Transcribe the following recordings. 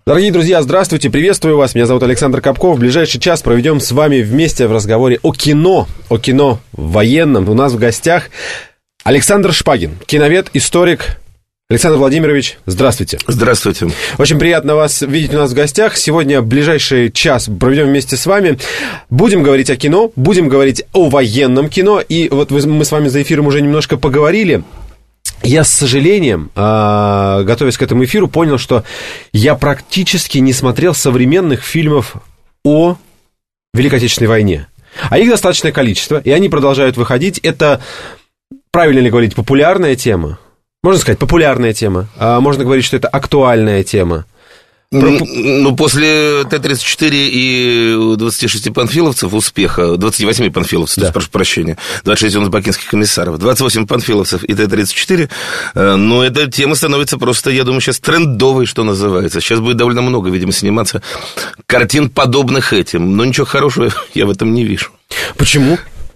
Дорогие друзья, здравствуйте, приветствую вас. Меня зовут Александр Капков. В ближайший час проведем с вами вместе в разговоре о кино военном. У нас в гостях Александр Шпагин, киновед, историк. Александр Владимирович, здравствуйте. Здравствуйте. Очень приятно вас видеть у нас в гостях. Сегодня в ближайший час проведем вместе с вами. Будем говорить о кино, будем говорить о военном кино. И вот мы с вами за эфиром уже немножко поговорили. Я с сожалением, готовясь к этому эфиру, понял, что я практически не смотрел современных фильмов о Великой Отечественной войне. А их достаточное количество, и они продолжают выходить. Это, правильно ли говорить, популярная тема? Можно сказать, популярная тема. Можно говорить, что это актуальная тема. Ну, после Т-34 и 26 панфиловцев успеха, 28 панфиловцев, да. Прошу прощения, 26 у нас бакинских комиссаров, 28 панфиловцев и Т-34, но эта тема становится просто, я думаю, сейчас трендовой, что называется. Сейчас будет довольно много, видимо, сниматься картин, подобных этим, но ничего хорошего я в этом не вижу. Почему?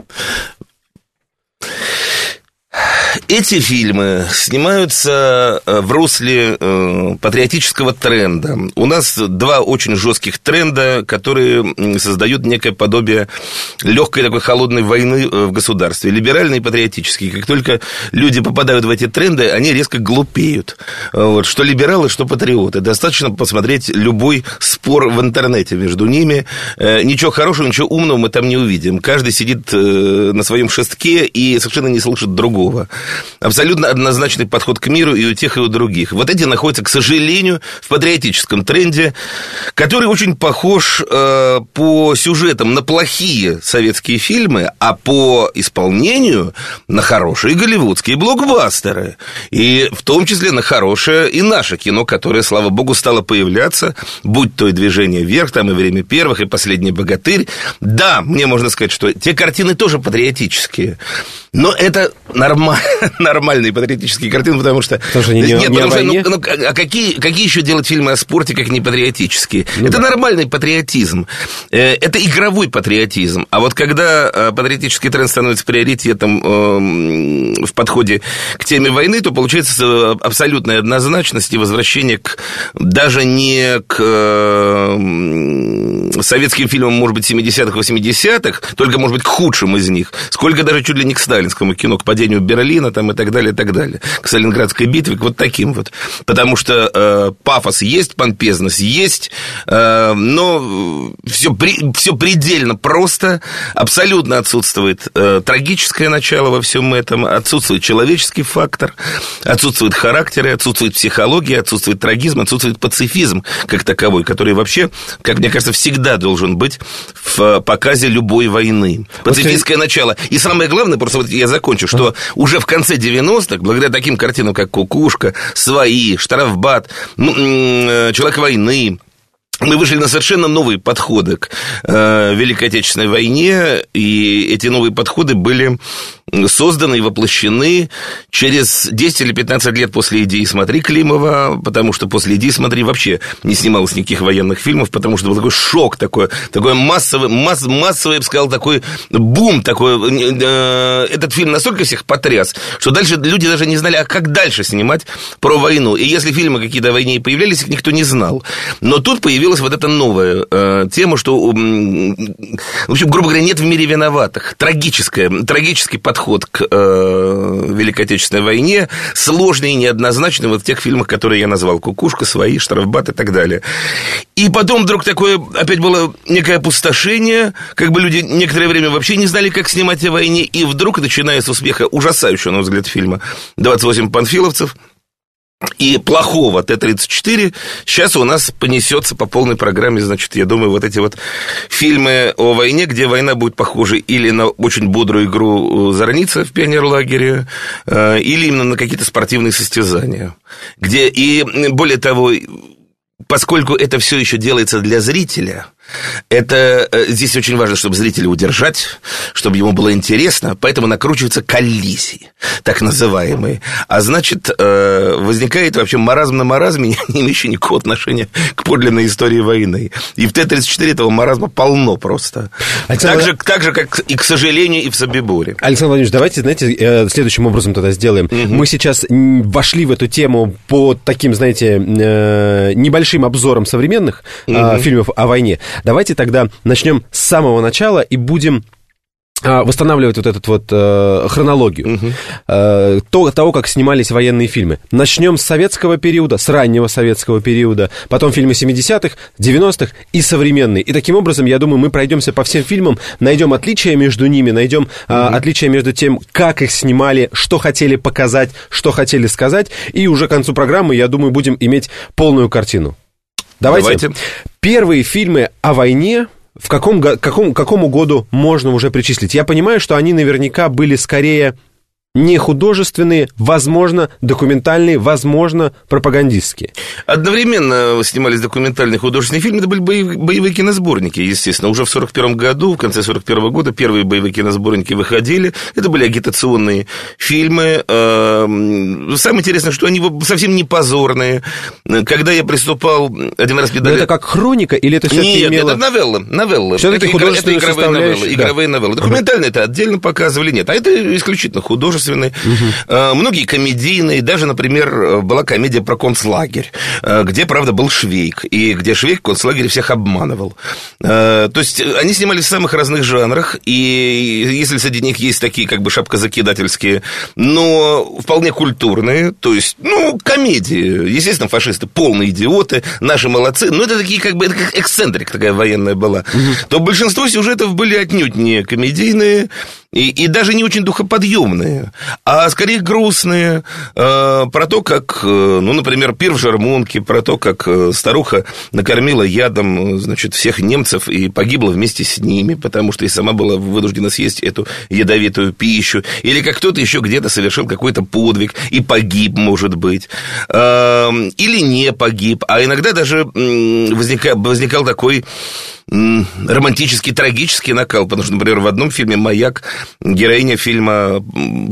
Эти фильмы снимаются в русле патриотического тренда. У нас два очень жестких тренда, которые создают некое подобие легкой такой холодной войны в государстве. Либеральный и патриотический. Как только люди попадают в эти тренды, они резко глупеют. Вот. Что либералы, что патриоты. Достаточно посмотреть любой спор в интернете между ними. Ничего хорошего, ничего умного мы там не увидим. Каждый сидит на своем шестке и совершенно не слышит другого. Абсолютно однозначный подход к миру и у тех, и у других. Вот эти находятся, к сожалению, в патриотическом тренде, который очень похож по сюжетам на плохие советские фильмы, а по исполнению на хорошие голливудские блокбастеры. И в том числе на хорошее и наше кино, которое, слава богу, стало появляться, будь то и «Движение вверх», там и «Время первых», и «Последний богатырь». Да, мне можно сказать, что те картины тоже патриотические. Но это нормальные патриотические картины, потому что... Какие еще делать фильмы о спорте, как не патриотические? Это нормальный патриотизм. Это игровой патриотизм. А вот когда патриотический тренд становится приоритетом в подходе к теме войны, то получается абсолютная однозначность и возвращение даже не к советским фильмам, может быть, 70-х, 80-х, только, может быть, к худшим из них, сколько даже чуть ли не к сталинскому кино, к падению Берлина там, и так далее, к Сталинградской битве, к вот таким вот. Потому что пафос есть, помпезность есть, но все предельно просто, абсолютно отсутствует трагическое начало во всем этом, отсутствует человеческий фактор, отсутствуют характеры, отсутствует психология, отсутствует трагизм, отсутствует пацифизм как таковой, который вообще, как мне кажется, всегда должен быть в показе любой войны. Пацифистское начало. И самое главное, просто вот я закончу, что уже в конце 90-х, благодаря таким картинам, как «Кукушка», «Свои», «Штрафбат», «Человек войны», мы вышли на совершенно новые подходы к Великой Отечественной войне, и эти новые подходы были созданы и воплощены через 10 или 15 лет после «Иди и смотри» Климова, потому что после «Иди и смотри» вообще не снималось никаких военных фильмов, потому что был такой шок, такой массовый, я бы сказал, такой бум, этот фильм настолько всех потряс, что дальше люди даже не знали, а как дальше снимать про войну. И если фильмы какие-то о войне и появлялись, их никто не знал. Но тут появилась вот эта новая тема, что, в общем, грубо говоря, нет в мире виноватых. Трагический подход к Великой Отечественной войне, сложный и неоднозначный вот в тех фильмах, которые я назвал: «Кукушка», «Свои», «Штрафбат» и так далее. И потом вдруг такое опять было некое опустошение, как бы люди некоторое время вообще не знали, как снимать о войне, и вдруг, начиная с успеха ужасающего, на мой взгляд, фильма «28 панфиловцев» и плохого Т-34, сейчас у нас понесется по полной программе, значит, я думаю, вот эти вот фильмы о войне, где война будет похожа или на очень бодрую игру Зорница в пионерлагере, или именно на какие-то спортивные состязания, где, и более того, поскольку это все еще делается для зрителя, Это здесь очень важно, чтобы зрителя удержать, чтобы ему было интересно, поэтому накручиваются коллизии, так называемые. А значит, возникает вообще маразм на маразме, не имеющий никакого отношения к подлинной истории войны. И в Т-34 этого маразма полно просто. Так же, как и, к сожалению, и в Собиборе. Александр Владимирович, давайте, знаете, следующим образом тогда сделаем. Мы сейчас вошли в эту тему по таким, знаете, небольшим обзорам современных фильмов о войне. Давайте тогда начнем с самого начала и будем восстанавливать вот эту вот хронологию того, как снимались военные фильмы. Начнем с советского периода, с раннего советского периода, потом фильмы 70-х, 90-х и современные. И таким образом, я думаю, мы пройдемся по всем фильмам, найдем отличия между ними, найдем отличия между тем, как их снимали, что хотели показать, что хотели сказать, и уже к концу программы, я думаю, будем иметь полную картину. Давайте. Первые фильмы о войне в какому году можно уже причислить? Я понимаю, что они наверняка были скорее не художественные, возможно, документальные, возможно, пропагандистские. Одновременно снимались документальные художественные фильмы, это были боевые киносборники, естественно. Уже в 1941 году, в конце 1941 года первые боевые киносборники выходили. Это были агитационные фильмы. Самое интересное, что они совсем не позорные. Когда я приступал один раз... Но это как хроника или это все-таки имело... Нет, это новеллы. Все-таки художественные составляющие. Игровые новеллы. Документальные это отдельно показывали, нет. А это исключительно художественные. Многие комедийные, даже, например, была комедия про концлагерь, где, правда, был Швейк, и где Швейк в концлагере всех обманывал. То есть они снимались в самых разных жанрах, и если среди них есть такие как бы шапкозакидательские, но вполне культурные, то есть, комедии, естественно, фашисты полные идиоты, наши молодцы, но это такие как бы, это как эксцентрик такая военная была, то большинство сюжетов были отнюдь не комедийные, и даже не очень духоподъемные, а скорее грустные, про то, как, например, пир в Жермунке, про то, как старуха накормила ядом, значит, всех немцев и погибла вместе с ними, потому что и сама была вынуждена съесть эту ядовитую пищу, или как кто-то еще где-то совершил какой-то подвиг и погиб, может быть, или не погиб, а иногда даже возникал такой романтический, трагический накал, потому что, например, в одном фильме «Маяк» героиня фильма,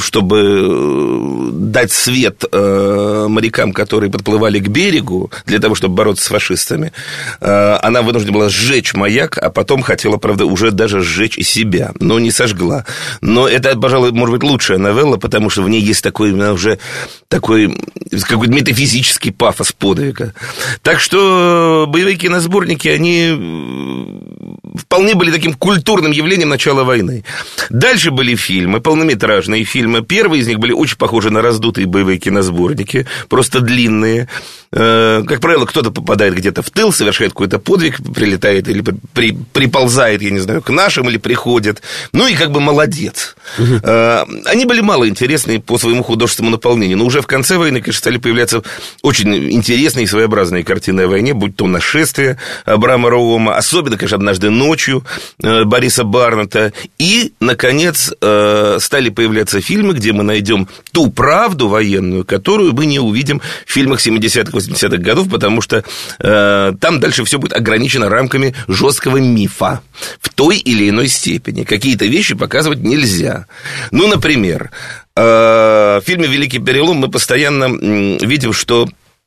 чтобы дать свет морякам, которые подплывали к берегу для того, чтобы бороться с фашистами, она вынуждена была сжечь маяк, а потом хотела, правда, уже даже сжечь и себя, но не сожгла. Но это, пожалуй, может быть, лучшая новелла, потому что в ней есть такой уже такой какой-то метафизический пафос подвига. Так что боевые киносборники, они вполне были таким культурным явлением начала войны. Дальше были фильмы, полнометражные фильмы. Первые из них были очень похожи на раздутые боевые киносборники, просто длинные. Как правило, кто-то попадает где-то в тыл, совершает какой-то подвиг, прилетает или приползает, я не знаю, к нашим или приходит. И как бы молодец. Они были малоинтересны по своему художественному наполнению. Но уже в конце войны, конечно, стали появляться очень интересные и своеобразные картины о войне, будь то «Нашествие» Абрама Роома, особенно, конечно, «Однажды ночью» Бориса Барнета. И, наконец, стали появляться фильмы, где мы найдем ту правду военную, которую мы не увидим в фильмах 70-х, 80-х годов, потому что там дальше все будет ограничено рамками жесткого мифа в той или иной степени. Какие-то вещи показывать нельзя. Например, в фильме «Великий перелом» мы постоянно видим, что...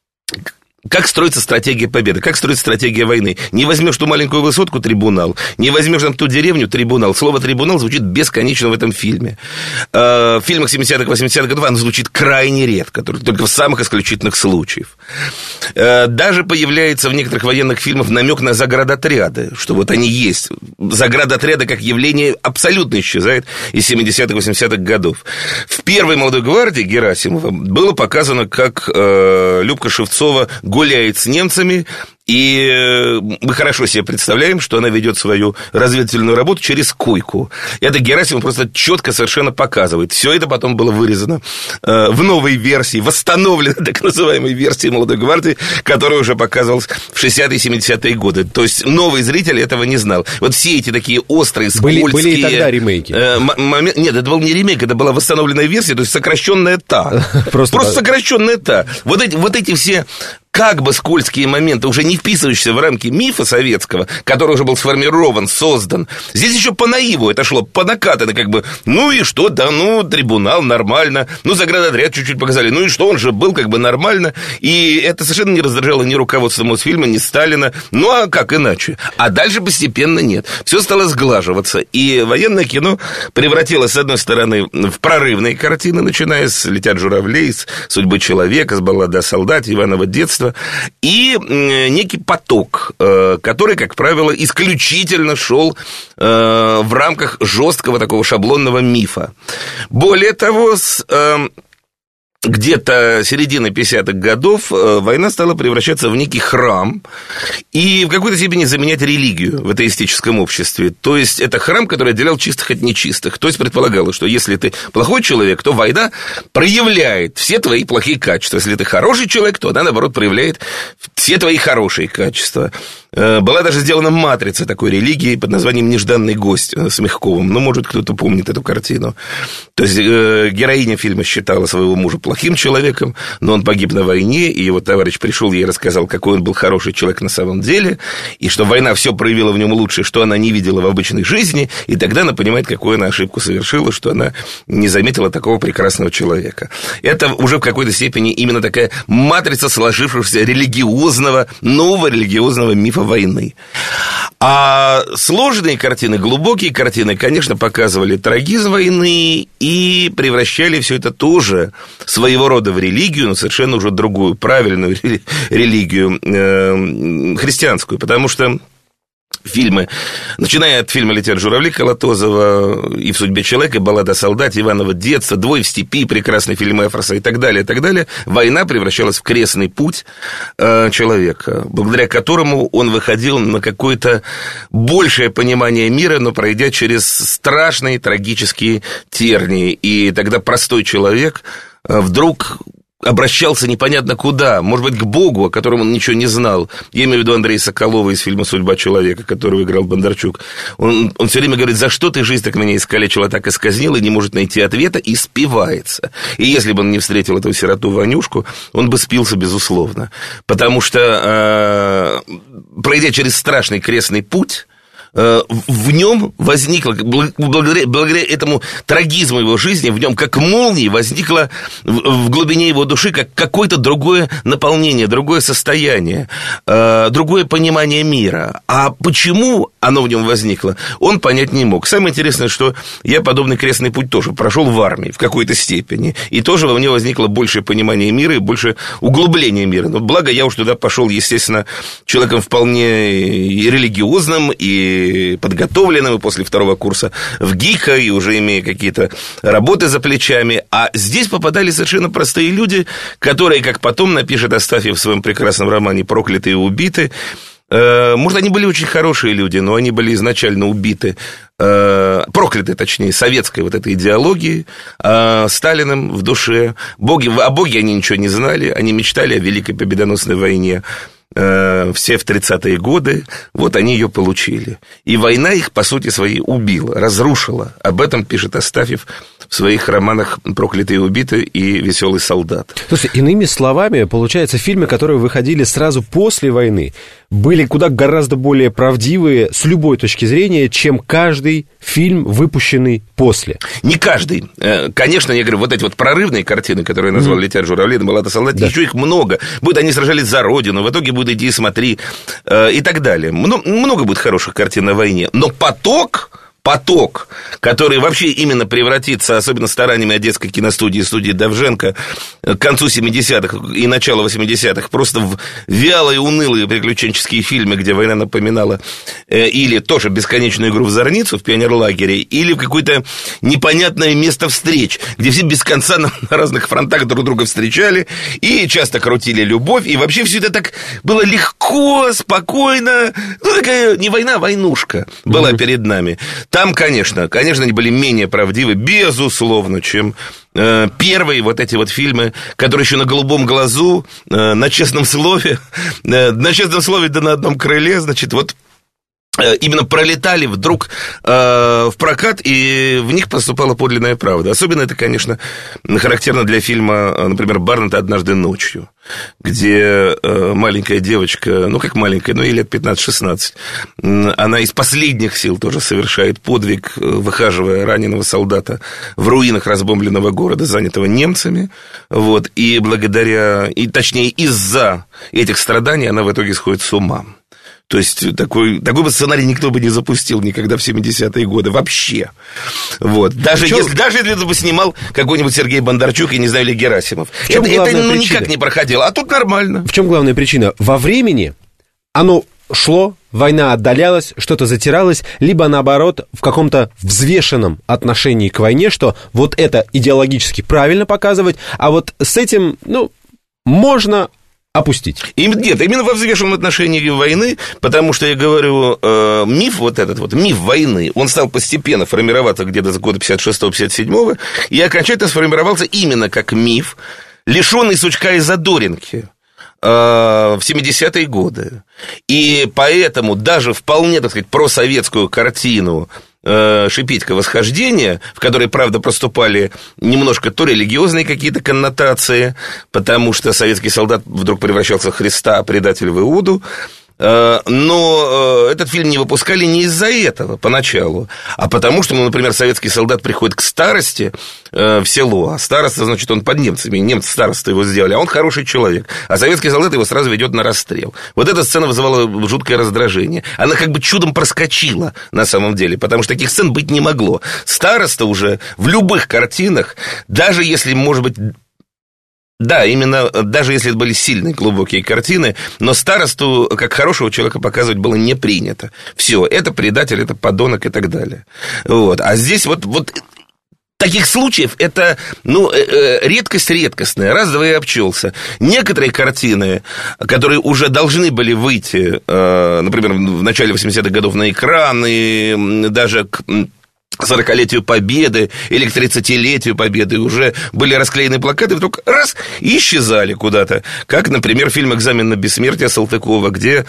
Как строится стратегия победы, как строится стратегия войны. Не возьмешь ту маленькую высотку — трибунал, не возьмешь там ту деревню — трибунал. Слово «трибунал» звучит бесконечно в этом фильме. В фильмах 70-х, 80-х годов оно звучит крайне редко, только в самых исключительных случаях. Даже появляется в некоторых военных фильмах намек на заградотряды, что вот они есть. Заградотряды как явление абсолютно исчезает из 70-х, 80-х годов. В первой «Молодой гвардии» Герасимова было показано, как Любка Шевцова гуляет с немцами, и мы хорошо себе представляем, что она ведет свою разведывательную работу через койку. Это Герасимов просто четко совершенно показывает. Все это потом было вырезано в новой версии, восстановленной так называемой версии «Молодой гвардии», которая уже показывалась в 60-е и 70-е годы. То есть новый зритель этого не знал. Вот все эти такие острые, скользкие... Были и тогда ремейки. Нет, это был не ремейк, это была восстановленная версия, то есть сокращенная та. Просто сокращенная та. Вот эти все... как бы скользкие моменты уже не вписывающийся в рамки мифа советского, который уже был сформирован, создан. Здесь еще по наиву это шло, по накатанной, как бы, ну и что, да, ну, трибунал, нормально, ну, заградотряд чуть-чуть показали, ну и что, он же был как бы нормально, и это совершенно не раздражало ни руководство Мосфильма, ни Сталина, ну, а как иначе? А дальше постепенно нет. Все стало сглаживаться, и военное кино превратилось, с одной стороны, в прорывные картины, начиная с «Летят журавли», с «Судьбы человека», с «Баллады о солдате», «Иваново детство», и некий поток, который, как правило, исключительно шел в рамках жесткого такого шаблонного мифа. Более того, с где-то середины 50-х годов война стала превращаться в некий храм и в какой-то степени заменять религию в атеистическом обществе. То есть это храм, который отделял чистых от нечистых. То есть предполагалось, что если ты плохой человек, то война проявляет все твои плохие качества. Если ты хороший человек, то она, наоборот, проявляет все твои хорошие качества. Была даже сделана матрица такой религии под названием «Нежданный гость» с Мягковым. Ну, может, кто-то помнит эту картину. То есть героиня фильма считала своего мужа плохим человеком, но он погиб на войне, и его товарищ пришел ей и рассказал, какой он был хороший человек на самом деле, и что война все проявила в нем лучшее, что она не видела в обычной жизни, и тогда она понимает, какую она ошибку совершила, что она не заметила такого прекрасного человека. Это уже в какой-то степени именно такая матрица сложившегося религиозного, нового религиозного мифа войны. А сложные картины, глубокие картины, конечно, показывали трагизм войны и превращали все это тоже своего рода в религию, но совершенно уже другую, правильную религию, христианскую, потому что фильмы, начиная от фильма «Летят журавли» Колотозова, и «В судьбе человека», и «Баллада о солдате», «Иваново детство», «Двое в степи», прекрасный фильм Эфроса и так далее, война превращалась в крестный путь человека, благодаря которому он выходил на какое-то большее понимание мира, но пройдя через страшные трагические тернии. И тогда простой человек вдруг обращался непонятно куда, может быть, к Богу, о котором он ничего не знал. Я имею в виду Андрея Соколова из фильма «Судьба человека», которого играл Бондарчук. Он все время говорит: за что ты жизнь так меня искалечила, так исказнила, и не может найти ответа, и спивается. И если бы он не встретил эту сироту Ванюшку, он бы спился, безусловно. Потому что, пройдя через страшный крестный путь, в нем возникло, благодаря этому трагизму его жизни, в нем как молнии возникло в глубине его души как какое-то другое наполнение, другое состояние, другое понимание мира. А почему оно в нем возникло, он понять не мог. Самое интересное, что я подобный крестный путь тоже прошел в армии в какой-то степени, и тоже во мне возникло большее понимание мира и больше углубление мира. Но благо я уж туда пошел, естественно, человеком вполне религиозным и подготовленным, и после второго курса в ГИКа, и уже имея какие-то работы за плечами. А здесь попадали совершенно простые люди, которые, как потом напишет Астафьев в своем прекрасном романе «Проклятые и убиты», может, они были очень хорошие люди, но они были изначально убиты, прокляты, точнее, советской вот этой идеологией, Сталиным в душе. О Боге они ничего не знали, они мечтали о великой победоносной войне. Все в 30-е годы, вот они ее получили. И война их, по сути своей, убила, разрушила. Об этом пишет Астафьев в своих романах «Проклятые и убиты» и «Веселый солдат». Слушайте, иными словами, получается, фильмы, которые выходили сразу после войны, были куда гораздо более правдивые с любой точки зрения, чем каждый фильм, выпущенный после. Не каждый. Конечно, я говорю, вот эти вот прорывные картины, которые я назвал «Летят журавли», «Баллада о солдате», да. Еще их много. Они сражались за родину, в итоге будет «Иди и смотри», и так далее. Много будет хороших картин на войне. Но поток, который вообще именно превратится, особенно стараниями Одесской киностудии, студии Довженко, к концу 70-х и началу 80-х, просто в вялые, унылые приключенческие фильмы, где война напоминала или тоже «Бесконечную игру в зорницу» в пионерлагере, или в какое-то непонятное место встреч, где все без конца на разных фронтах друг друга встречали и часто крутили любовь, и вообще все это так было легко, спокойно, такая не война, а войнушка была перед нами. Там, конечно, они были менее правдивы, безусловно, чем первые вот эти вот фильмы, которые еще на голубом глазу, на честном слове, да на одном крыле, значит, вот именно пролетали вдруг в прокат, и в них поступала подлинная правда. Особенно это, конечно, характерно для фильма, например, «Барнетт однажды ночью», где маленькая девочка, ну, как маленькая, ей лет 15-16, она из последних сил тоже совершает подвиг, выхаживая раненого солдата в руинах разбомбленного города, занятого немцами, вот, и благодаря, и точнее, из-за этих страданий она в итоге сходит с ума. То есть такой бы сценарий никто бы не запустил никогда в 70-е годы вообще. Вот. Даже если это бы снимал какой-нибудь Сергей Бондарчук и, не знаю, или Герасимов. Это никак не проходило. А тут нормально. В чем главная причина? Во времени оно шло, война отдалялась, что-то затиралось, либо, наоборот, в каком-то взвешенном отношении к войне, что вот это идеологически правильно показывать, а вот с этим, можно опустить. Нет, именно во взвешенном отношении войны, потому что, я говорю, миф миф войны, он стал постепенно формироваться где-то с года 56-57 и окончательно сформировался именно как миф, лишенный сучка и задоринки в 70-е годы. И поэтому даже вполне, так сказать, просоветскую картину Шипитько «Восхождение», в которой, правда, проступали немножко то религиозные какие-то коннотации, потому что советский солдат вдруг превращался в Христа, а предатель в Иуду. Но этот фильм не выпускали не из-за этого поначалу, а потому что, например, советский солдат приходит к старости в село, а староста, значит, он под немцами, немцы староста его сделали, а он хороший человек, а советский солдат его сразу ведет на расстрел. Вот эта сцена вызывала жуткое раздражение. Она как бы чудом проскочила на самом деле, потому что таких сцен быть не могло. Староста уже в любых картинах, даже если, может быть... Да, именно, даже если это были сильные, глубокие картины, но старосту, как хорошего человека, показывать было не принято. Все, это предатель, это подонок и так далее. Вот. А здесь вот таких случаев это, редкость редкостная. Раз-два и обчелся. Некоторые картины, которые уже должны были выйти, например, в начале 80-х годов на экран, и даже к 40-летию Победы или к 30-летию Победы уже были расклеены плакаты, вдруг раз, и исчезали куда-то. Как, например, фильм «Экзамен на бессмертие» Салтыкова, где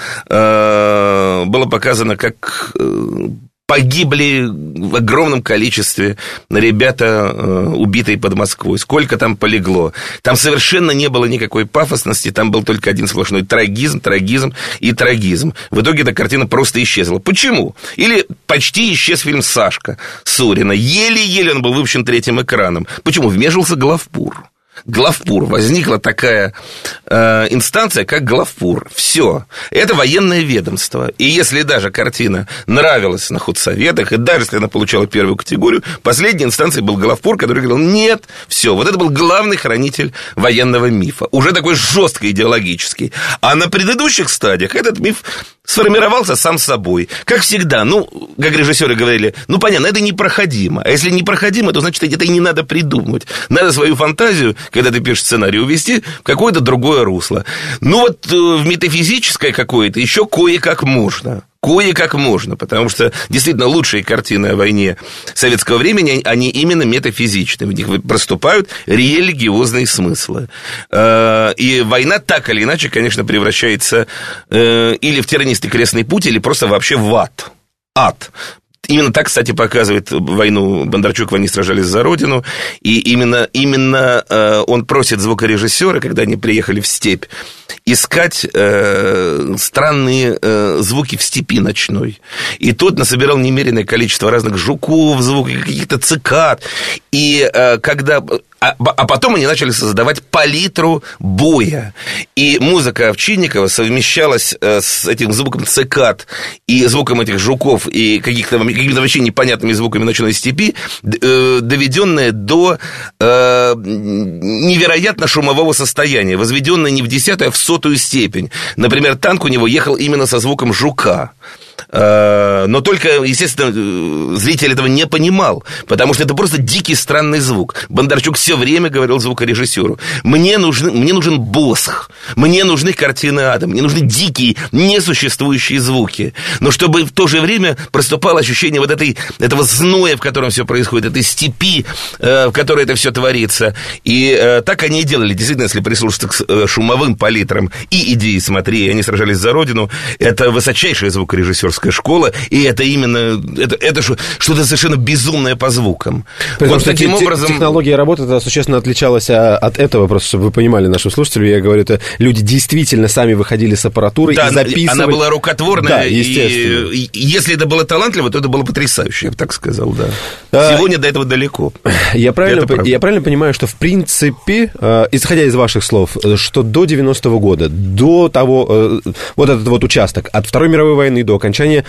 было показано, как погибли в огромном количестве ребята, убитые под Москвой. Сколько там полегло. Там совершенно не было никакой пафосности, там был только один сплошной трагизм и трагизм. В итоге эта картина просто исчезла. Почему? Или почти исчез фильм «Сашка» Сурина. Еле-еле он был выпущен третьим экраном. Почему? Вмешивался главпур. Возникла такая инстанция, как главпур. Все. Это военное ведомство. И если даже картина нравилась на худсоветах, и даже если она получала первую категорию, последней инстанцией был главпур, который говорил: нет, все. Вот это был главный хранитель военного мифа. Уже такой жесткий идеологический. А на предыдущих стадиях этот миф сформировался сам собой. Как всегда, как режиссеры говорили, понятно, это непроходимо. А если непроходимо, то, значит, это и не надо придумывать. Надо свою фантазию, когда ты пишешь сценарий, увести в какое-то другое русло. В метафизическое какое-то еще кое-как можно, потому что действительно лучшие картины о войне советского времени, они именно метафизичны, в них проступают религиозные смыслы. И война так или иначе, конечно, превращается или в тернистый крестный путь, или просто вообще в ад. Именно так, кстати, показывает войну Бондарчук в «Они сражались за Родину». И именно он просит звукорежиссера, когда они приехали в степь, искать странные звуки в степи ночной. И тот насобирал немеренное количество разных жуков, звуков, каких-то цикад. И когда... А потом они начали создавать палитру боя. И музыка Овчинникова совмещалась с этим звуком цикад и звуком этих жуков и какими-то вообще непонятными звуками ночной степи, доведенная до невероятно шумового состояния, возведенная не в 10-ю, а в 100-ю степень. Например, танк у него ехал именно со звуком жука. Но только, естественно, зритель этого не понимал, потому что это просто дикий странный звук. Бондарчук все время говорил звукорежиссеру: мне нужен босх, мне нужны картины ада, мне нужны дикие, несуществующие звуки. Но чтобы в то же время проступало ощущение этого зноя, в котором все происходит, этой степи, в которой это все творится. И так они и делали. Действительно, если прислушаться к шумовым палитрам и идеи «Смотри», они сражались за Родину, это высочайшая звукорежиссерская кинематографическая школа, и это именно, это что-то совершенно безумное по звукам. Потому что таким образом... Технология работы тогда существенно отличалась от этого, просто чтобы вы понимали, нашим слушателям, я говорю, это люди действительно сами выходили с аппаратурой и записывали. Она была рукотворная, да, естественно. И если это было талантливо, то это было потрясающе, я бы так сказал, да. Сегодня до этого далеко. Я правильно понимаю, что, в принципе, исходя из ваших слов, что до 90-го года, до того, вот этот вот участок, от Второй мировой войны до окончания...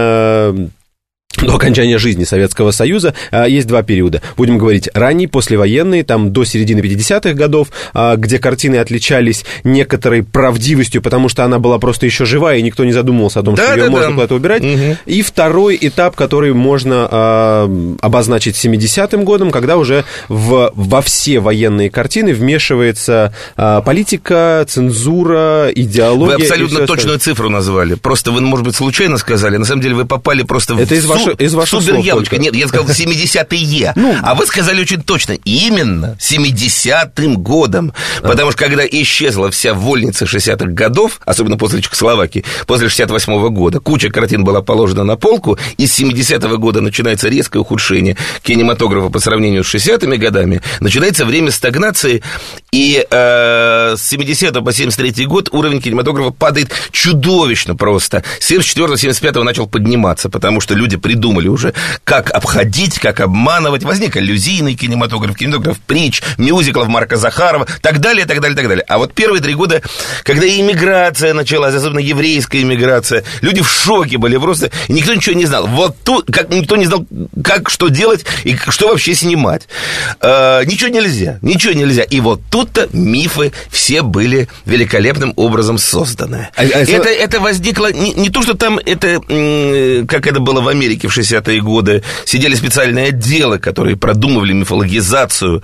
До окончания жизни Советского Союза есть два периода. Будем говорить ранний, послевоенный, там до середины 50-х годов, где картины отличались некоторой правдивостью, потому что она была просто еще жива, и никто не задумывался о том, что ее можно куда-то убирать. И второй этап, который можно обозначить 70-м годом, когда уже во все военные картины вмешивается политика, цензура, идеология. Вы абсолютно точную цифру назвали. Просто вы, может быть, случайно сказали. На самом деле вы попали просто в... Из ваших слов явочка. Нет, я сказал 70-е. А вы сказали очень точно. Именно 70-м годом. Потому что когда исчезла вся вольница 60-х годов, особенно после Чехословакии, после 68-го года, куча картин была положена на полку, и с 70-го года начинается резкое ухудшение кинематографа по сравнению с 60-ми годами, начинается время стагнации, и с 70 по 73 год уровень кинематографа падает чудовищно просто. С 74-го, 75-го начал подниматься, потому что люди придумали уже, как обходить, как обманывать. Возник аллюзийный кинематограф, кинематограф притч, мюзиклов Марка Захарова, так далее, так далее, так далее. А вот первые 3 года, когда иммиграция началась, особенно еврейская иммиграция, люди в шоке были просто, и никто ничего не знал. Вот тут, никто не знал, как, что делать и что вообще снимать. Ничего нельзя. И вот тут-то мифы все были великолепным образом созданы. Это возникло, не то, что там это, как это было в Америке в 60-е годы, сидели специальные отделы, которые продумывали мифологизацию.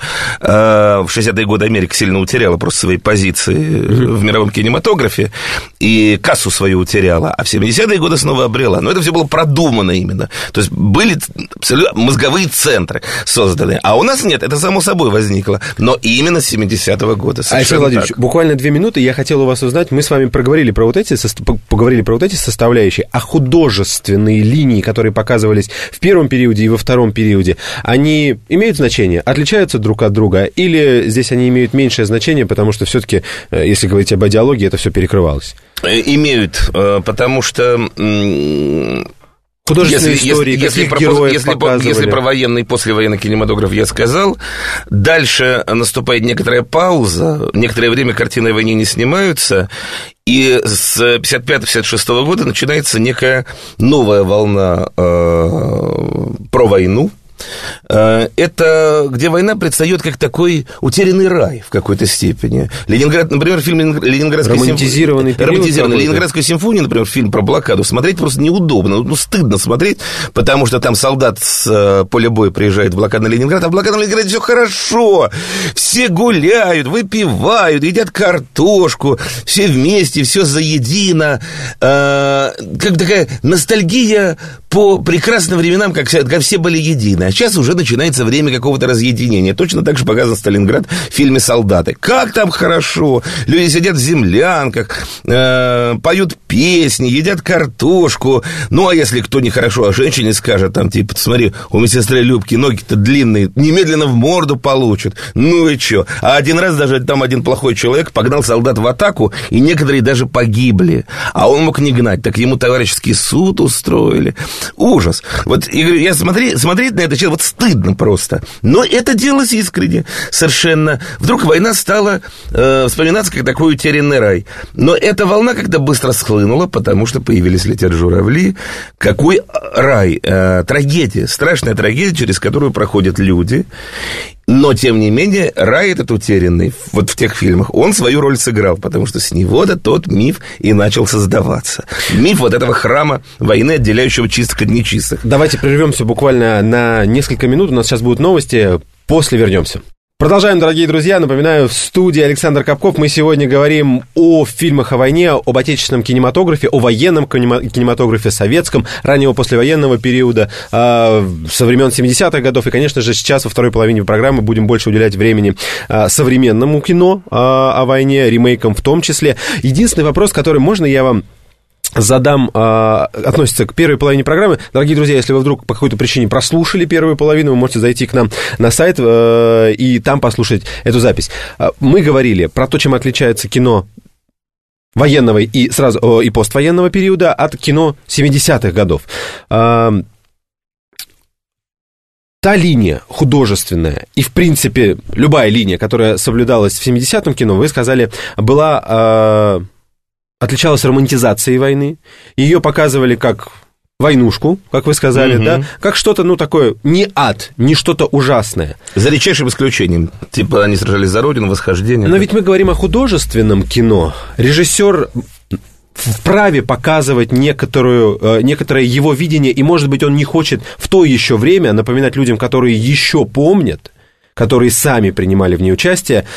В 60-е годы Америка сильно утеряла просто свои позиции в мировом кинематографе, и кассу свою утеряла, а в 70-е годы снова обрела. Но это все было продумано именно. То есть были абсолютно мозговые центры созданы. А у нас нет, это само собой возникло. Но именно с 70-го года. Александр Владимирович, буквально 2 минуты, я хотел у вас узнать, мы с вами поговорили про вот эти составляющие, а художественные линии, которые показывались в первом периоде и во втором периоде, они имеют значение, отличаются друг от друга, или здесь они имеют меньшее значение, потому что все-таки, если говорить об идеологии, это все перекрывалось? Имеют, потому что... Художественные истории, если про военный и послевоенный кинематограф я сказал, дальше наступает некоторая пауза, некоторое время картины о войне не снимаются, и с 55-56 года начинается некая новая волна про войну. Это где война предстает как такой утерянный рай в какой-то степени. Ленинград, например, фильм «Ленинградская симфония». «Ленинградскую симфонию», например, фильм про блокаду, смотреть просто неудобно, стыдно смотреть, потому что там солдат с поля боя приезжает в блокадный Ленинград, а в блокадном Ленинграде все хорошо, все гуляют, выпивают, едят картошку, все вместе, все заедино, как такая ностальгия по прекрасным временам, как все были едины. А сейчас уже начинается время какого-то разъединения. Точно так же показан Сталинград в фильме «Солдаты». Как там хорошо! Люди сидят в землянках, поют песни, едят картошку. Ну, а если кто нехорошо о женщине скажет, там, типа, смотри, у медсестры Любки ноги-то длинные, немедленно в морду получат. Ну и чё? А один раз даже там один плохой человек погнал солдат в атаку, и некоторые даже погибли. А он мог не гнать, так ему товарищеский суд устроили. Ужас. Вот, я смотреть на это, вот стыдно просто. Но это делалось искренне совершенно. Вдруг война стала вспоминаться как такой утерянный рай. Но эта волна как-то быстро схлынула, потому что появились «Летят журавли». Какой рай? Трагедия, страшная трагедия, через которую проходят люди. Но, тем не менее, рай этот утерянный, вот в тех фильмах, он свою роль сыграл, потому что с него-то тот миф и начал создаваться. Миф вот этого храма войны, отделяющего чистых от нечистых. Давайте прервемся буквально на несколько минут, у нас сейчас будут новости, после вернемся. Продолжаем, дорогие друзья. Напоминаю, в студии Александр Капков. Мы сегодня говорим о фильмах о войне, об отечественном кинематографе, о военном кинематографе, советском, раннего послевоенного периода, со времен 70-х годов. И, конечно же, сейчас во второй половине программы будем больше уделять времени современному кино о войне, ремейкам в том числе. Единственный вопрос, который можно я вам относится к первой половине программы. Дорогие друзья, если вы вдруг по какой-то причине прослушали первую половину, вы можете зайти к нам на сайт и там послушать эту запись. Мы говорили про то, чем отличается кино военного и поствоенного периода от кино 70-х годов. Та линия художественная и, в принципе, любая линия, которая соблюдалась в 70-м кино, вы сказали, отличалась романтизацией войны. Ее показывали как войнушку, как вы сказали, да, как что-то, такое, не ад, не что-то ужасное. За редчайшим исключением. Типа они сражались за Родину, восхождение. Но ведь мы говорим о художественном кино. Режиссер вправе показывать некоторое его видение, и, может быть, он не хочет в то еще время напоминать людям, которые еще помнят, которые сами принимали в ней участие,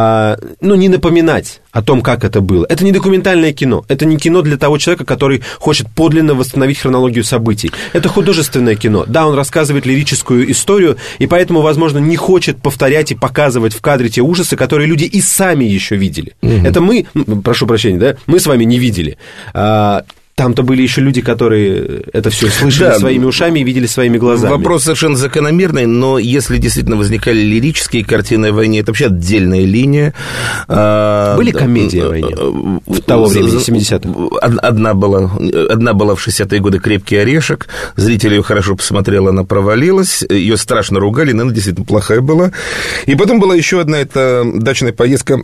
не напоминать о том, как это было. Это не документальное кино, это не кино для того человека, который хочет подлинно восстановить хронологию событий. Это художественное кино. Да, он рассказывает лирическую историю, и поэтому, возможно, не хочет повторять и показывать в кадре те ужасы, которые люди и сами еще видели. Это мы, прошу прощения, да, мы с вами не видели. Там-то были еще люди, которые это все слышали своими ушами и видели своими глазами. Вопрос совершенно закономерный, но если действительно возникали лирические картины о войне, это вообще отдельная линия. Были комедии о войне в того времени, 70-х? Одна была в 60-е годы «Крепкий орешек». Зритель ее хорошо посмотрел, она провалилась. Ее страшно ругали, но она действительно плохая была. И потом была еще одна, это «Дачная поездка».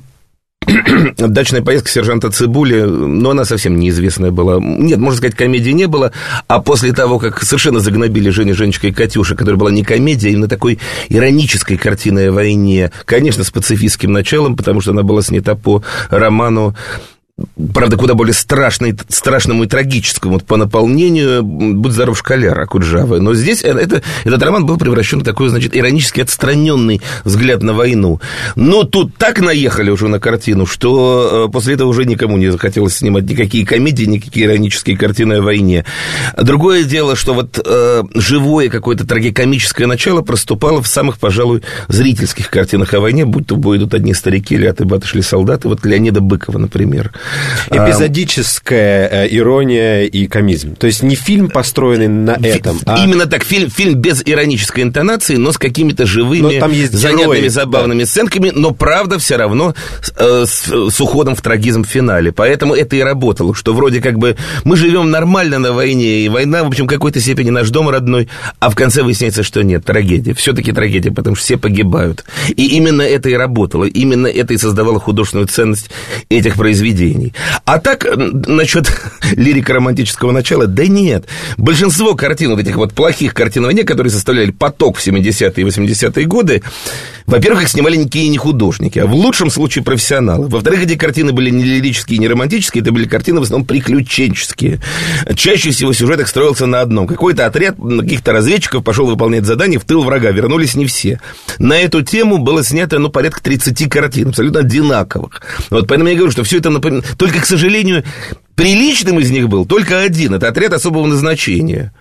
«Дачная поездка» сержанта Цибули, но она совсем неизвестная была. Нет, можно сказать, комедии не было. А после того, как совершенно загнобили Женечка и Катюша, которая была не комедия, а именно такой иронической картиной о войне, конечно, с пацифистским началом, потому что она была снята по роману, правда, куда более страшному и трагическому по наполнению «Будь здоров, школяр» Акуджавы. Но здесь этот роман был превращен в такой, значит, иронически отстраненный взгляд на войну. Но тут так наехали уже на картину, что после этого уже никому не захотелось снимать никакие комедии, никакие иронические картины о войне. Другое дело, что вот живое какое-то трагикомическое начало проступало в самых, пожалуй, зрительских картинах о войне, будь то «Бой идут одни старики» или «Аты баты шли солдаты», вот Леонида Быкова, например. Эпизодическая ирония и комизм. То есть не фильм, построенный на этом. Именно так, фильм без иронической интонации, но с какими-то живыми, занятными, забавными сценками, но правда все равно с уходом в трагизм в финале. Поэтому это и работало, что вроде как бы мы живем нормально на войне, и война, в общем, в какой-то степени наш дом родной, а в конце выясняется, что нет, трагедия. Все-таки трагедия, потому что все погибают. И именно это и работало, именно это и создавало художественную ценность этих произведений. А так, насчет лирико-романтического начала, да нет. Большинство картин, вот этих вот плохих картин о войне, которые составляли поток в 70-е и 80-е годы, во-первых, их снимали никакие не художники, а в лучшем случае профессионалы. Во-вторых, эти картины были не лирические, не романтические, это были картины в основном приключенческие. Чаще всего сюжет их строился на одном. Какой-то отряд каких-то разведчиков пошел выполнять задание в тыл врага, вернулись не все. На эту тему было снято, порядка 30 картин, абсолютно одинаковых. Вот поэтому я говорю, что все это напоминает. Только, к сожалению, приличным из них был только один. Это «Отряд особого назначения»,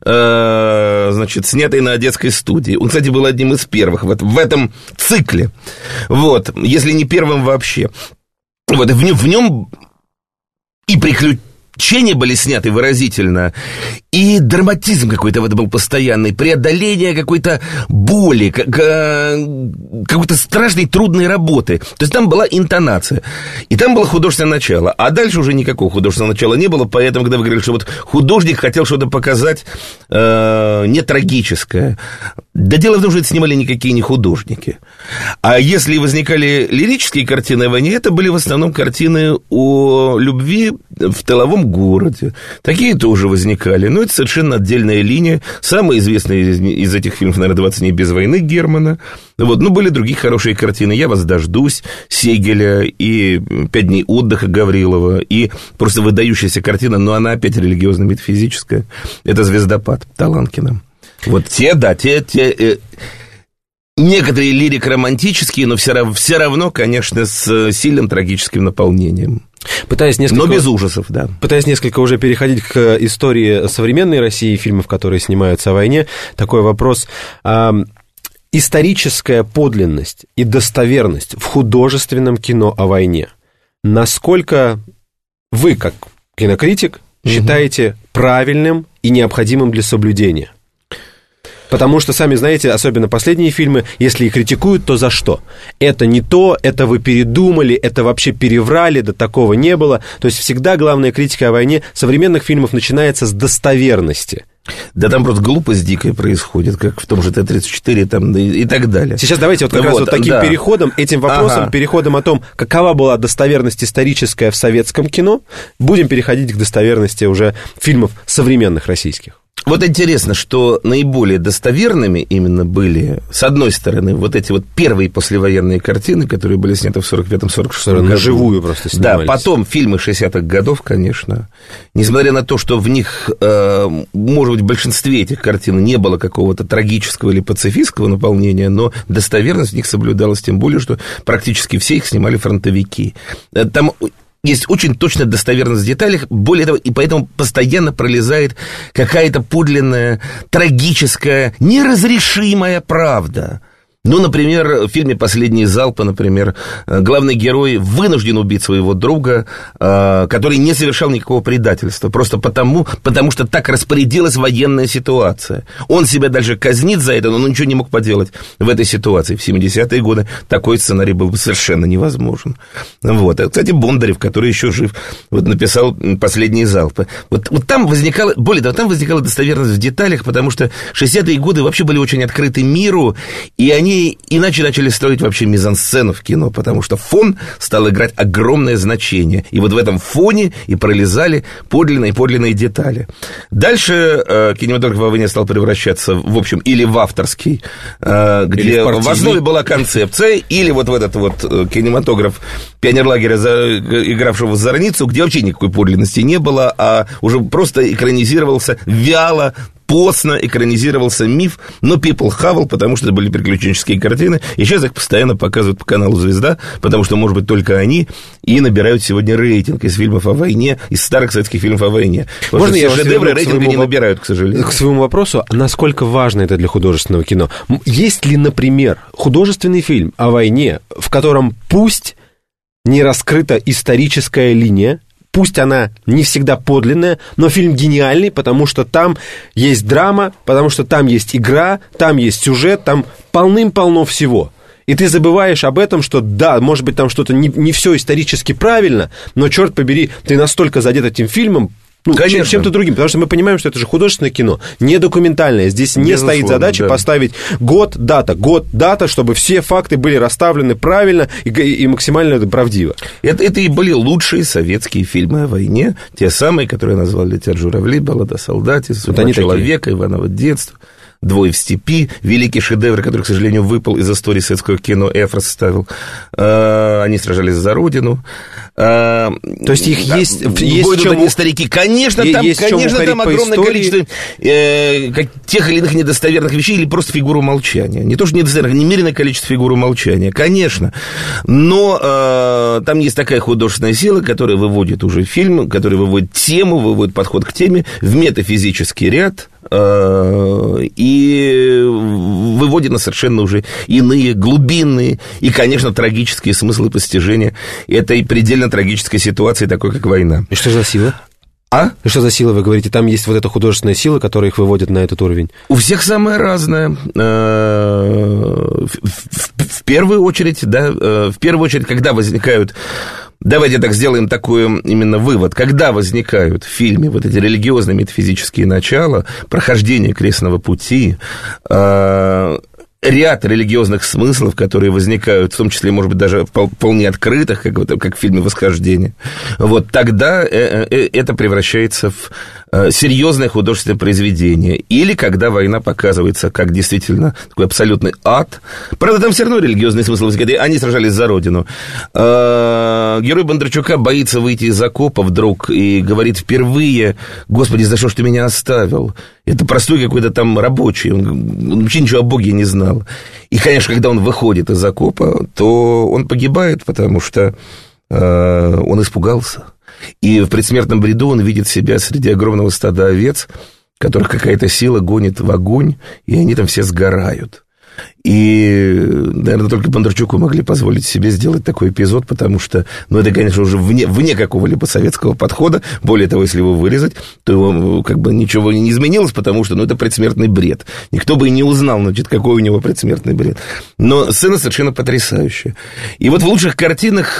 значит, снятый на Одесской студии. Он, кстати, был одним из первых в этом цикле. Вот, если не первым вообще. Вот, в нем и приключения были сняты выразительно, и драматизм какой-то вот был постоянный, преодоление какой-то боли, какой-то страшной трудной работы. То есть там была интонация, и там было художественное начало, а дальше уже никакого художественного начала не было, поэтому, когда вы говорили, что вот художник хотел что-то показать не трагическое, да дело в том, что это снимали никакие не художники. А если возникали лирические картины о войне, это были в основном картины о любви в тыловом городе. Такие тоже возникали. Но это совершенно отдельная линия. Самая известная из этих фильмов, наверное, «20 дней без войны» Германа. Вот. Ну, были другие хорошие картины. «Я вас дождусь» Сегеля и «5 дней отдыха» Гаврилова. И просто выдающаяся картина, но она опять религиозно-метафизическая. Это «Звездопад» Таланкина. Вот некоторые лирик-романтические, но все равно, конечно, с сильным трагическим наполнением. Но без ужасов, да. Пытаясь несколько уже переходить к истории современной России, фильмов, которые снимаются о войне, такой вопрос. Историческая подлинность и достоверность в художественном кино о войне. Насколько вы, как кинокритик, считаете правильным и необходимым для соблюдения? Потому что, сами знаете, особенно последние фильмы, если и критикуют, то за что? Это не то, это вы передумали, это вообще переврали, да такого не было. То есть всегда главная критика о войне современных фильмов начинается с достоверности. Да там просто глупость дикая происходит, как в том же Т-34 там, и так далее. Сейчас давайте вот как раз вот таким переходом, этим вопросом, переходом о том, какова была достоверность историческая в советском кино, будем переходить к достоверности уже фильмов современных российских. Вот интересно, что наиболее достоверными именно были, с одной стороны, вот эти вот первые послевоенные картины, которые были сняты в 45-46 году. Наживую просто снимались. Да, потом фильмы 60-х годов, конечно. Несмотря на то, что в них, может быть, в большинстве этих картин не было какого-то трагического или пацифистского наполнения, но достоверность в них соблюдалась, тем более, что практически все их снимали фронтовики. Там есть очень точная достоверность в деталях, более того, и поэтому постоянно пролезает какая-то подлинная, трагическая, неразрешимая правда. Ну, например, в фильме «Последние залпы», например, главный герой вынужден убить своего друга, который не совершал никакого предательства, просто потому что так распорядилась военная ситуация. Он себя даже казнит за это, но он ничего не мог поделать в этой ситуации. В 70-е годы такой сценарий был бы совершенно невозможен. Вот. Кстати, Бондарев, который еще жив, вот написал «Последние залпы». Вот там возникала, более того, там возникала достоверность в деталях, потому что 60-е годы вообще были очень открыты миру, и они иначе начали строить вообще мизансцену в кино, потому что фон стал играть огромное значение. И вот в этом фоне и пролезали подлинные детали. Дальше кинематограф во войне стал превращаться, в общем, или в авторский, где в основе была концепция, или вот в этот вот кинематограф пионерлагеря, игравшего в Зорницу, где вообще никакой подлинности не было, а уже просто экранизировался вяло, постно экранизировался миф, но people хавал, потому что это были приключенческие картины, и сейчас их постоянно показывают по каналу «Звезда», потому что, может быть, только они и набирают сегодня рейтинг из фильмов о войне, из старых советских фильмов о войне. Можно я шедевры рейтинга не набирают, к сожалению. К своему вопросу, насколько важно это для художественного кино? Есть ли, например, художественный фильм о войне, в котором пусть не раскрыта историческая линия, пусть она не всегда подлинная, но фильм гениальный, потому что там есть драма, потому что там есть игра, там есть сюжет, там полным-полно всего. И ты забываешь об этом, что да, может быть, там что-то не все исторически правильно, но, черт побери, ты настолько задет этим фильмом, чем-то другим, потому что мы понимаем, что это же художественное кино, не документальное. Здесь не стоит задача поставить год, дата, чтобы все факты были расставлены правильно и максимально правдиво. Это и были лучшие советские фильмы о войне, те самые, которые назвал «Летят журавли», «Баллада о солдате», «Судьба человека», «Иваново детство», «Двое в степи», великий шедевр, который, к сожалению, выпал из истории советского кино, Эфрос ставил. Они сражались за родину. То есть их есть чему... старики. Конечно, там огромное количество тех или иных недостоверных вещей или просто фигуру молчания. Не то, что недостоверных, немеренное количество фигуры молчания, конечно. Но там есть такая художественная сила, которая выводит уже фильм, которая выводит тему, выводит подход к теме в метафизический ряд, и выводит на совершенно уже иные, глубинные и, конечно, трагические смыслы постижения этой предельно трагической ситуации, такой, как война. И что за сила? И что за сила, вы говорите? Там есть вот эта художественная сила, которая их выводит на этот уровень? У всех самое разное. В первую очередь, когда возникают... Давайте так сделаем такой именно вывод. Когда возникают в фильме вот эти религиозные метафизические начала, прохождение крестного пути, ряд религиозных смыслов, которые возникают, в том числе, может быть, даже вполне открытых, как в фильме «Восхождение», вот тогда это превращается в серьезное художественное произведение. Или когда война показывается как действительно такой абсолютный ад. Правда, там все равно религиозный смысл возникает. Они сражались за родину. Герой Бондарчука боится выйти из окопа вдруг и говорит впервые: «Господи, за что ж ты меня оставил?» Это простой какой-то там рабочий, он вообще ничего о Боге не знал. И, конечно, когда он выходит из окопа, то он погибает, потому что он испугался. И в предсмертном бреду он видит себя среди огромного стада овец, которых какая-то сила гонит в огонь, и они там все сгорают. И, наверное, только Бондарчуку могли позволить себе сделать такой эпизод, потому что, ну, это, конечно, уже вне какого-либо советского подхода. Более того, если его вырезать, то его как бы ничего не изменилось, потому что, ну, это предсмертный бред. Никто бы и не узнал, значит, какой у него предсмертный бред. Но сцена совершенно потрясающая. И вот в лучших картинах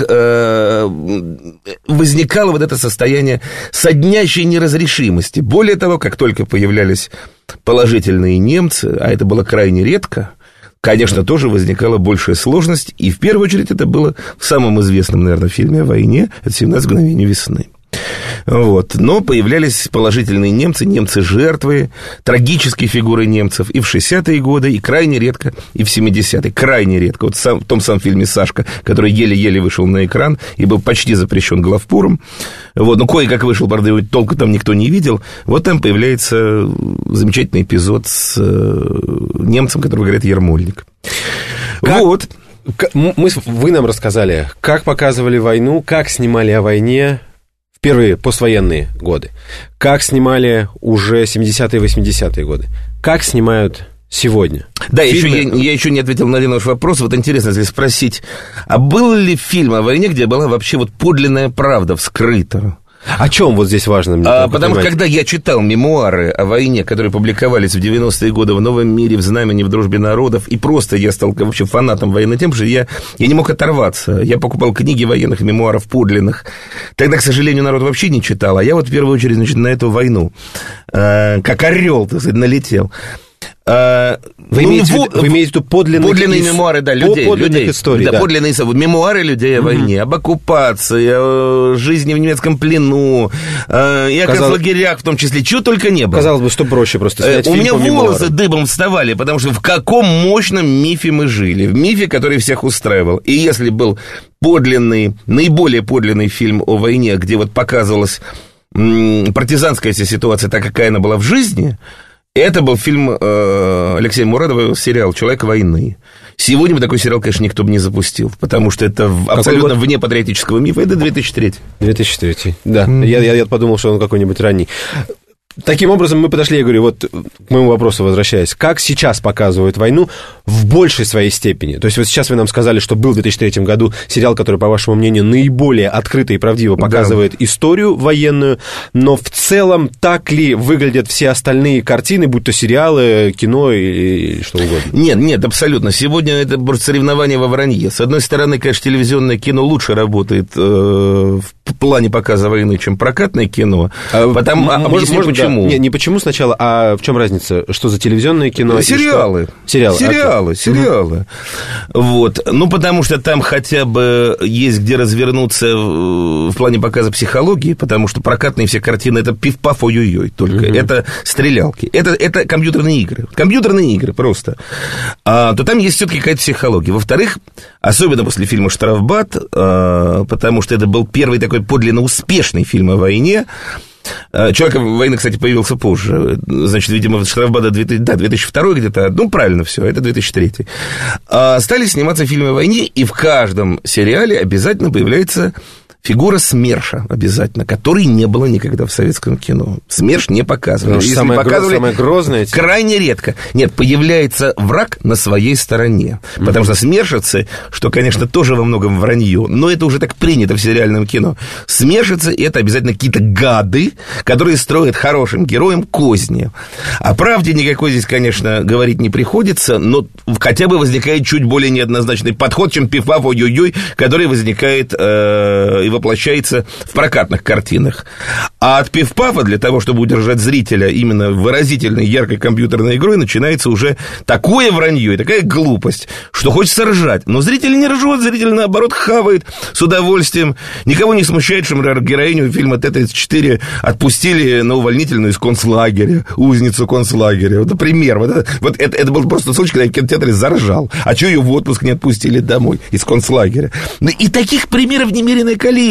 возникало вот это состояние соднящей неразрешимости. Более того, как только появлялись положительные немцы, а это было крайне редко, конечно, тоже возникала большая сложность, и в первую очередь это было в самом известном, наверное, фильме о войне, это «17 мгновений весны». Вот. Но появлялись положительные немцы, немцы-жертвы, трагические фигуры немцев и в 60-е годы, и крайне редко, и в 70-е. Крайне редко. Вот в том самом фильме «Сашка», который еле-еле вышел на экран и был почти запрещен главпуром. Вот. Ну, кое-как вышел, правда, его толку там никто не видел. Вот там появляется замечательный эпизод с немцем, который говорит Ермольник. Вот. Вы нам рассказали, как показывали войну, как снимали о войне первые поствоенные годы, как снимали уже 70-е и 80-е годы, как снимают сегодня. Да, я еще не ответил на один ваш вопрос. Вот интересно, если спросить, а был ли фильм о войне, где была вообще вот подлинная правда вскрыта? О чем вот здесь важно? Потому что, когда я читал мемуары о войне, которые публиковались в 90-е годы в «Новом мире», в «Знамени», в «Дружбе народов», и просто я стал вообще фанатом военной темы, потому что я не мог оторваться. Я покупал книги военных мемуаров подлинных. Тогда, к сожалению, народ вообще не читал, а я вот в первую очередь, значит, на эту войну, как орел, так сказать, налетел. Вы имеете в виду подлинные мемуары, да, людей. Историй, да, подлинные мемуары людей о войне, об оккупации, о жизни в немецком плену, и о концлагерях в том числе, чего только не было. Казалось бы, что проще просто снять фильм по мемуарам. У меня волосы дыбом вставали, потому что в каком мощном мифе мы жили, в мифе, который всех устраивал. И если был подлинный, наиболее подлинный фильм о войне, где вот показывалась партизанская ситуация, так, какая она была в жизни, это был фильм Алексея Мурадова, сериал «Человек войны». Сегодня бы такой сериал, конечно, никто бы не запустил, потому что это абсолютно вне патриотического мифа. Это 2003. 2003, да. Я подумал, что он какой-нибудь ранний. Таким образом, мы подошли, я говорю, вот к моему вопросу возвращаясь, как сейчас показывают войну в большей своей степени? То есть вот сейчас вы нам сказали, что был в 2003 году сериал, который, по вашему мнению, наиболее открыто и правдиво показывает историю военную, но в целом так ли выглядят все остальные картины, будь то сериалы, кино и что угодно? Нет, абсолютно. Сегодня это просто соревнование во вранье. С одной стороны, конечно, телевизионное кино лучше работает в плане показа войны, чем прокатное кино. Почему? Не почему сначала, а в чем разница? Что за телевизионное кино? Сериалы. Сериалы. Вот. Ну, потому что там хотя бы есть где развернуться в плане показа психологии, потому что прокатные все картины — это пиф-паф, ой-ой-ой только. Это стрелялки. Это компьютерные игры. Компьютерные игры просто. То там есть все-таки какая-то психология. Во-вторых, особенно после фильма «Штрафбат», потому что это был первый такой подлинно успешный фильм о войне. «Человек войны», кстати, появился позже. Значит, видимо, «Штрафбат» 2002 где-то. Ну, правильно все, это 2003. Стали сниматься фильмы о войне, и в каждом сериале обязательно появляется фигура СМЕРШа обязательно, которой не было никогда в советском кино. СМЕРШ не показывали. Если показывали, самое грозное... Крайне редко. Нет, появляется враг на своей стороне. Потому что СМЕРШицы, что, конечно, тоже во многом вранье, но это уже так принято в сериальном кино. СМЕРШицы — это обязательно какие-то гады, которые строят хорошим героям козни. О правде никакой здесь, конечно, говорить не приходится, но хотя бы возникает чуть более неоднозначный подход, чем пиф-паф, ой-ой-ой, который возникает и воплощается в прокатных картинах. А от пиф-пафа, для того, чтобы удержать зрителя именно выразительной, яркой компьютерной игрой, начинается уже такое вранье и такая глупость, что хочется ржать. Но зритель не ржет, зритель, наоборот, хавает с удовольствием. Никого не смущает, что, например, героиню фильма Т-34 отпустили на увольнительную из концлагеря, узницу концлагеря. Вот, например, вот это был просто случай, когда я в кинотеатре заржал. А что ее в отпуск не отпустили домой из концлагеря? И таких примеров немереное количество.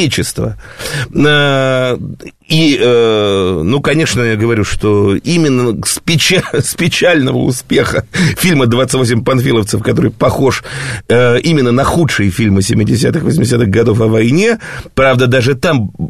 И, ну, конечно, я говорю, что именно с печального успеха фильма «28 панфиловцев», который похож именно на худшие фильмы 70-х, 80-х годов о войне, правда, даже там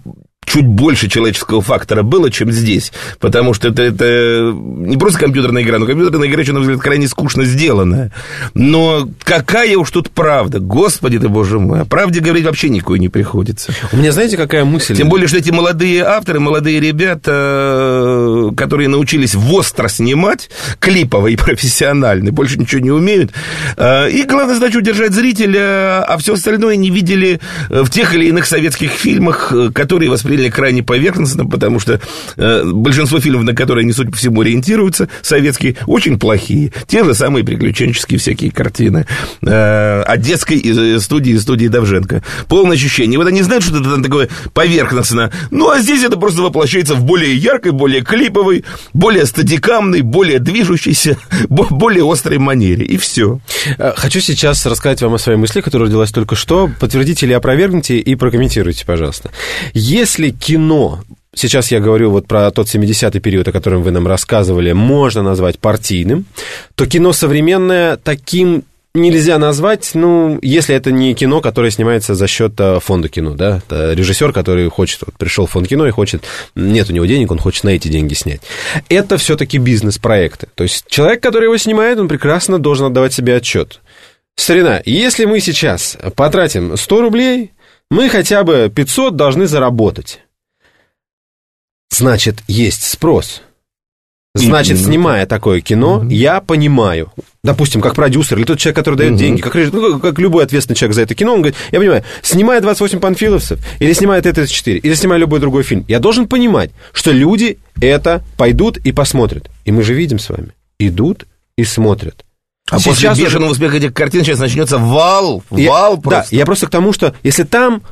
чуть больше человеческого фактора было, чем здесь. Потому что это не просто компьютерная игра, но компьютерная игра, на мой взгляд, крайне скучно сделанная. Но какая уж тут правда. Господи ты, боже мой. О правде говорить вообще никакой не приходится. У меня, знаете, какая мысль? Тем более, что эти молодые авторы, молодые ребята, которые научились востро снимать, клипово и профессионально, больше ничего не умеют. И главная задача — удержать зрителя, а все остальное не видели в тех или иных советских фильмах, которые восприняли крайне поверхностно, потому что большинство фильмов, на которые они, судя по всему, ориентируются, советские, очень плохие. Те же самые приключенческие всякие картины от детской студии Довженко. Полное ощущение. Вот они знают, что это там такое поверхностно. Ну, а здесь это просто воплощается в более яркой, более клиповой, более стадикамной, более движущейся, более острой манере. И все. Хочу сейчас рассказать вам о своей мысли, которая родилась только что. Подтвердите или опровергните и прокомментируйте, пожалуйста. Если кино, сейчас я говорю вот про тот 70-й период, о котором вы нам рассказывали, можно назвать партийным, то кино современное таким нельзя назвать, ну, если это не кино, которое снимается за счет фонда кино, да, это режиссер, который хочет, вот, пришел в фонд кино и хочет, нет у него денег, он хочет на эти деньги снять. Это все-таки бизнес-проекты. То есть человек, который его снимает, он прекрасно должен отдавать себе отчет. Старина, если мы сейчас потратим 100 рублей, мы хотя бы 500 должны заработать. Значит, есть спрос. Значит, снимая такое кино, я понимаю, допустим, как продюсер, или тот человек, который дает деньги, как любой ответственный человек за это кино, он говорит, я понимаю, снимая 28 панфиловцев, или снимая Т-34, или снимая любой другой фильм, я должен понимать, что люди это пойдут и посмотрят. И мы же видим с вами, идут и смотрят. А сейчас после бешеного успеха этих картин сейчас начнется вал просто. Да, я просто к тому, что если там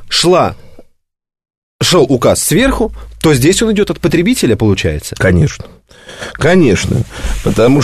шел указ сверху, то здесь он идет от потребителя, получается. Конечно. Конечно, потому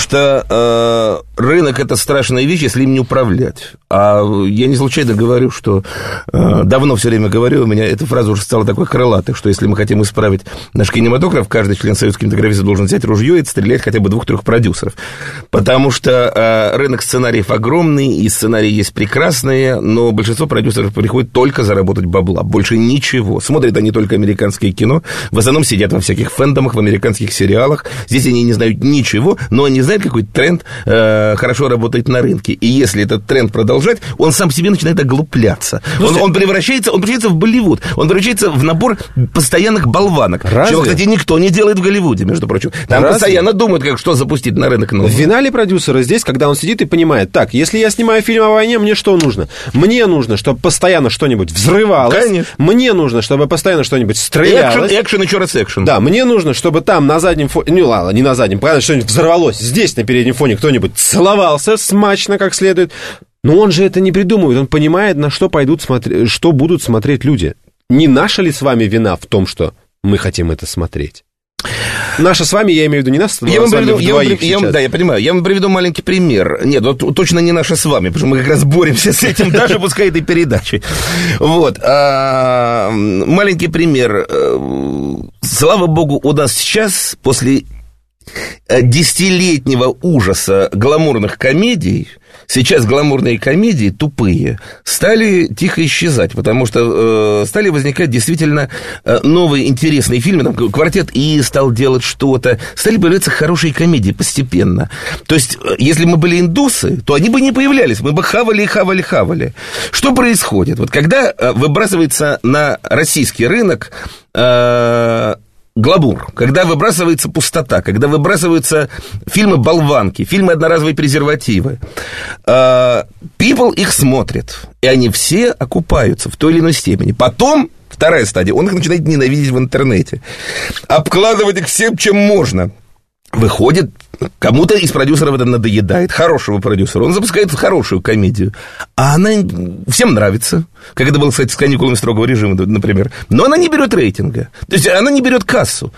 что рынок – это страшная вещь, если им не управлять. А я не случайно говорю, что давно все время говорю, у меня эта фраза уже стала такой крылатой, что если мы хотим исправить наш кинематограф, каждый член Союза кинематографистов должен взять ружье и стрелять хотя бы 2-3 продюсеров. Потому что рынок сценариев огромный, и сценарии есть прекрасные, но большинство продюсеров приходит только заработать бабла, больше ничего. Смотрят они только американское кино, в основном сидят во всяких фэндомах, в американских сериалах. Здесь они не знают ничего, но они знают, какой тренд хорошо работает на рынке. И если этот тренд продолжать, он сам себе начинает оглупляться. Он превращается в Болливуд. Он превращается в набор постоянных болванок. Разве? Чего, кстати, никто не делает в Голливуде, между прочим. Там постоянно думают, как что запустить на рынок нового. Вина ли продюсера здесь, когда он сидит и понимает, так, если я снимаю фильм о войне, мне что нужно? Мне нужно, чтобы постоянно что-нибудь взрывалось. Конечно. Мне нужно, чтобы постоянно что-нибудь стрелялось. Экшен, еще раз экшен. Да, мне нужно, чтобы там на заднем фоне, ну ладно, не на заднем, понятно, что-нибудь взорвалось. Здесь на переднем фоне кто-нибудь целовался смачно, как следует. Но он же это не придумывает, он понимает, на что пойдут смотреть, что будут смотреть люди. Не наша ли с вами вина в том, что мы хотим это смотреть? Наша с вами, я имею в виду не нас, я понимаю. Я вам приведу маленький пример. Нет, вот точно не наша с вами, потому что мы как раз боремся с этим, даже пускай этой передачей. Вот. Маленький пример. Слава богу, у нас сейчас, после десятилетнего ужаса гламурных комедий, сейчас гламурные комедии тупые стали тихо исчезать, потому что стали возникать действительно новые интересные фильмы. Там «Квартет И» стал делать что-то. Стали появляться хорошие комедии постепенно. То есть, если мы были индусы, то они бы не появлялись. Мы бы хавали. Что происходит? Вот когда выбрасывается на российский рынок гламур, когда выбрасывается пустота, когда выбрасываются фильмы-болванки, фильмы «Одноразовые презервативы», people их смотрят, и они все окупаются в той или иной степени. Потом, вторая стадия, он их начинает ненавидеть в интернете, обкладывать их всем, чем можно. Выходит, кому-то из продюсеров это надоедает, хорошего продюсера, он запускает хорошую комедию, а она всем нравится, как это было, кстати, с «Каникулами строгого режима», например, но она не берет рейтинга, то есть она не берет кассу,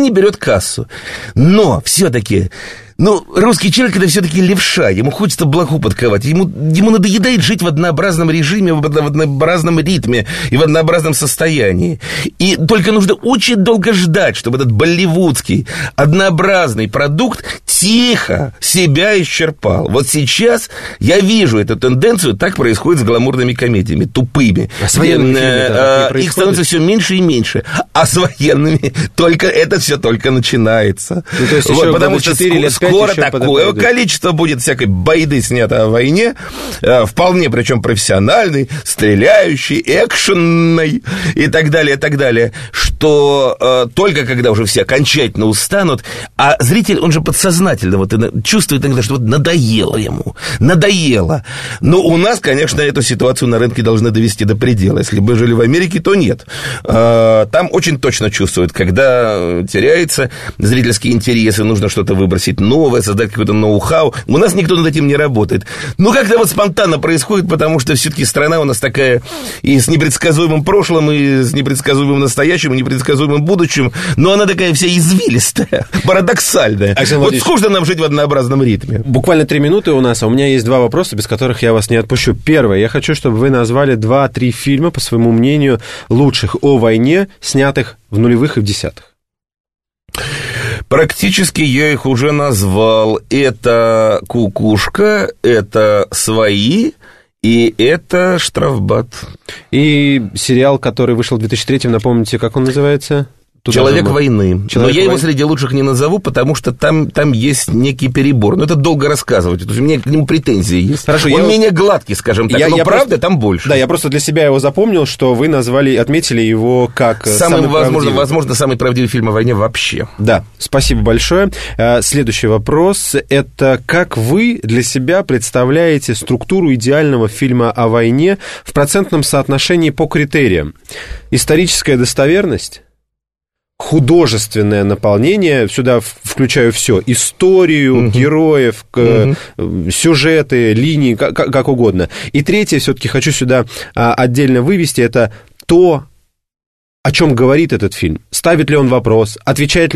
но все-таки... русский человек — это все-таки левша, ему хочется блоху подковать, ему надоедает жить в однообразном режиме, в однообразном ритме и в однообразном состоянии. И только нужно очень долго ждать, чтобы этот болливудский однообразный продукт тихо себя исчерпал. Вот сейчас я вижу эту тенденцию, так происходит с гламурными комедиями, тупыми. А с военными фильмами их становится все меньше и меньше. А с военными это все только начинается. Ну, то есть еще потому что скоро такое количество будет всякой байды, снятой о войне, вполне, причем профессиональной, стреляющей, экшенной и так далее, что только когда уже все окончательно устанут, а зритель, он же подсознательно вот чувствует иногда, что вот надоело ему, надоело. Но у нас, конечно, эту ситуацию на рынке должны довести до предела. Если бы жили в Америке, то нет. Там очень точно чувствуют, когда теряется зрительский интерес, и нужно что-то выбросить новое, создать какой-то ноу-хау. У нас никто над этим не работает. Но как-то вот спонтанно происходит, потому что все-таки страна у нас такая и с непредсказуемым прошлым, и с непредсказуемым настоящим, и непредсказуемым будущим, но она такая вся извилистая, парадоксальная. Вот скучно нам жить в однообразном ритме. Буквально 3 минуты у нас, а у меня есть 2 вопроса, без которых я вас не отпущу. Первое, я хочу, чтобы вы назвали 2-3 фильма, по своему мнению, лучших о войне, снятых в нулевых и в десятых. Практически я их уже назвал. Это «Кукушка», это «Свои», и это «Штрафбат». И сериал, который вышел в 2003-м, напомните, как он называется? «Человек войны». Но я его среди лучших не назову, потому что там есть некий перебор. Но это долго рассказывать. У меня к нему претензии есть. Хорошо, он менее гладкий, скажем так. Но правда просто, там больше. Да, я просто для себя его запомнил, что вы отметили его как самый возможно, самый правдивый фильм о войне вообще. Да, спасибо большое. Следующий вопрос. Это как вы для себя представляете структуру идеального фильма о войне в процентном соотношении по критериям? Историческая достоверность? Художественное наполнение, сюда включаю все, историю, героев, сюжеты, линии, как угодно. И третье, все-таки хочу сюда отдельно вывести, это то, о чем говорит этот фильм. Ставит ли он вопрос, отвечает ли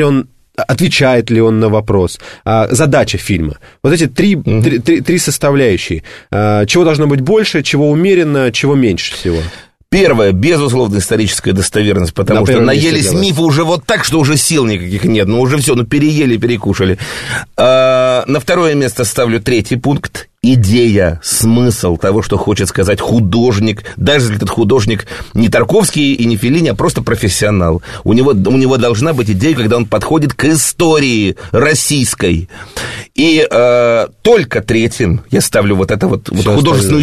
он на вопрос, задача фильма. Вот эти три составляющие. Чего должно быть больше, чего умеренно, чего меньше всего. Первое, безусловно, историческая достоверность, потому что наелись мифы уже вот так, что уже сил никаких нет, уже все, переели, перекушали. На второе место ставлю 3-й пункт. Идея, смысл того, что хочет сказать художник, даже если этот художник не Тарковский и не Феллини, а просто профессионал. У него должна быть идея, когда он подходит к истории российской. И только 3-м я ставлю вот это вот художественную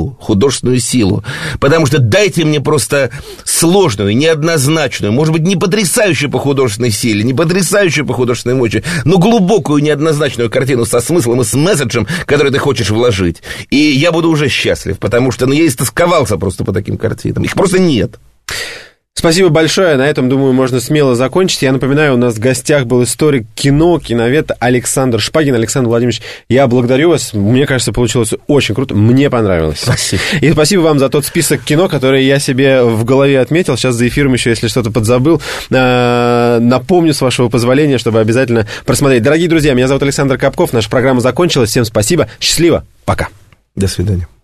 силу. Потому что дайте мне просто сложную, неоднозначную, может быть, не потрясающую по художественной силе, не потрясающую по художественной мощи, но глубокую, неоднозначную картину со смыслом и с месседжем, который ты хочешь вложить. И я буду уже счастлив, потому что я истосковался просто по таким картинам. Их просто нет. Спасибо большое. На этом, думаю, можно смело закончить. Я напоминаю, у нас в гостях был историк кино, киновед Александр Шпагин. Александр Владимирович, я благодарю вас. Мне кажется, получилось очень круто. Мне понравилось. Спасибо. И спасибо вам за тот список кино, который я себе в голове отметил. Сейчас за эфиром еще, если что-то подзабыл, напомню, с вашего позволения, чтобы обязательно просмотреть. Дорогие друзья, меня зовут Александр Капков. Наша программа закончилась. Всем спасибо. Счастливо. Пока. До свидания.